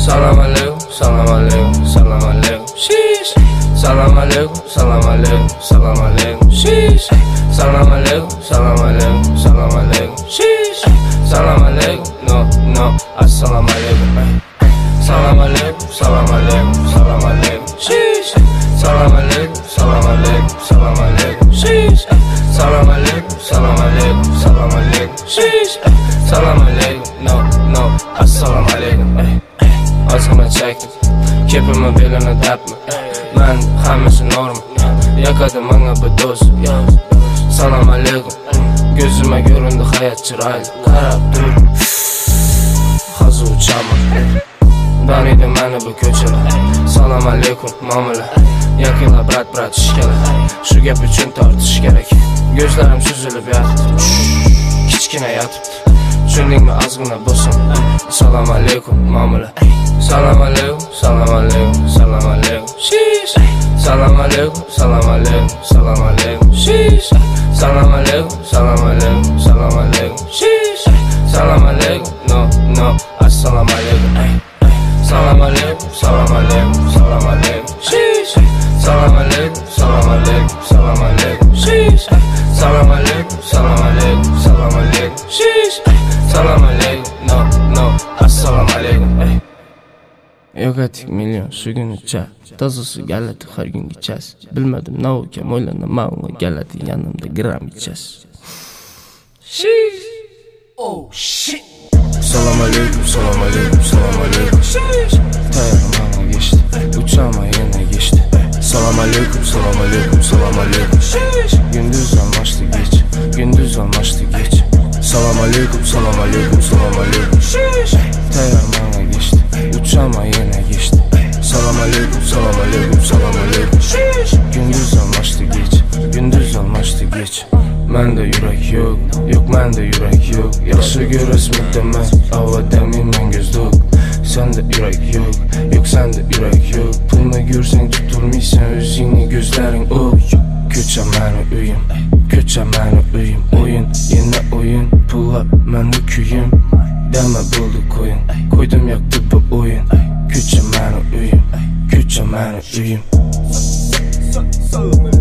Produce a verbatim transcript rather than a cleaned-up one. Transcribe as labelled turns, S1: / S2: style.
S1: Salam alaikum, salam alaikum, salam alaikum, sheesh. Salam alaikum, salam alaikum, salam alaikum, sheesh. Salam alaikum, salam alaikum, salam alaikum, sheesh. Salam alaikum, no, no, assalamu alaikum. Salam alaikum, salam alaikum, salam alaikum, sheesh. Salam alaikum, salam alaikum, salam alaikum, sheesh. Salam alaikum, salam alaikum, salam alaikum, sheesh. Salam alaikum, no, no, assalamu alaikum. Ozgina chekdim, kepimni belini dapmi. Men hammasi norma, yakadi menga bir do'st. Salam alaikum, ko'zimga ko'rindi hayot chiroyli. Qarab tur, hozir uchaman. Taniydi meni bu ko'chalar. Salam alaikum, mamula. Yaqinlar brat-brat ishkalar. Shu gap uchun tortish kerak. Ko'zlarim suzilib yotibdi, kichkina yotibdi. Tushundingmi ozgina bo'lsin. Salam alaikum, mamula. Salam alaikum, salam alaikum, salam alaikum, sheesh. Salam alaikum, salam alaikum, salam alaikum, sheesh. Salam alaikum, salam alaikum, salam alaikum, sheesh. Salam alaikum, no, no, assalamu alaikum. Salam alaikum, salam alaikum, salam alaikum, sheesh. Salam alaikum, salam alaikum, salam alaikum, sheesh. Salam alaikum, salam alaikum, salam alaikum, sheesh. Salam alaikum, no, no, assalamu alaikum. Yo'qatik million shu kun icha, tozasi galati har kun ichasiz. Bilmadim nima ekan, o'ylandim, men unga galati yanimda gram ichasiz. Sheesh. Oh shit. Salam alaikum, salam alaikum, salam alaikum, sheesh. Tayyorman geçti, uçama yana geçti. Salam alaikum, salam alaikum, salam alaikum, sheesh. Gündüz olmaştı geç, gündüz olmaştı geç. Salam alaikum, salam alaikum, salam alaikum, sheesh. Tayyorman geçti, uçama yana geçti. Salam alaikum, salam alaikum, salam alaikum, sheesh. Gündüz olmaştı geç, gündüz olmaştı geç. Mende yürek yok, yok mende yürek yok. Yaxşı görəsmi demə, avadəmi mən gözlük. Sende yürek yok, yok sende yürek yok. Pulunu görsən tutulmuysan özünü gözlərin o. Köçə məni öyüm, köçə məni öyüm. Oyun, yenə oyun, pulla məndə küyüm. Dəmə buldu koyun, koydum yaktı bu oyun. Köçə məni öyüm, köçə məni öyüm.